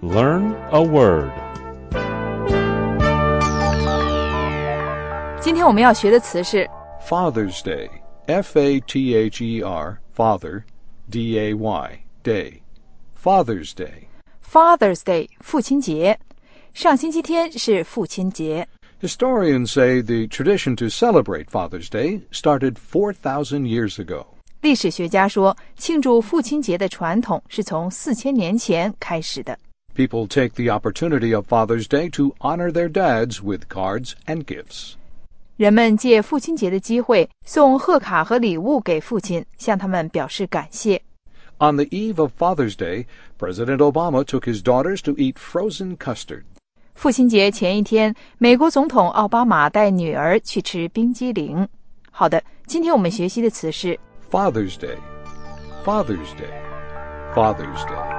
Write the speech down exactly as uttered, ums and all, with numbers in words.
Learn a word. 今天我们要学的词是 Father's Day, F A T H E R, Father, D A Y, Day. Father's Day. Father's Day, 父亲节。上星期天是父亲节。 Historians say the tradition to celebrate Father's Day started four thousand years ago. 历史学家说，庆祝父亲节的传统是从四千年前开始的。 People take the opportunity of Father's Day to honor their dads with cards and gifts. 人们借父亲节的机会送贺卡和礼物给父亲，向他们表示感谢。 On the eve of Father's Day, President Obama took his daughters to eat frozen custard. 父亲节前一天，美国总统奥巴马带女儿去吃冰激凌。好的，今天我们学习的词是 Father's Day. Father's Day. Father's Day.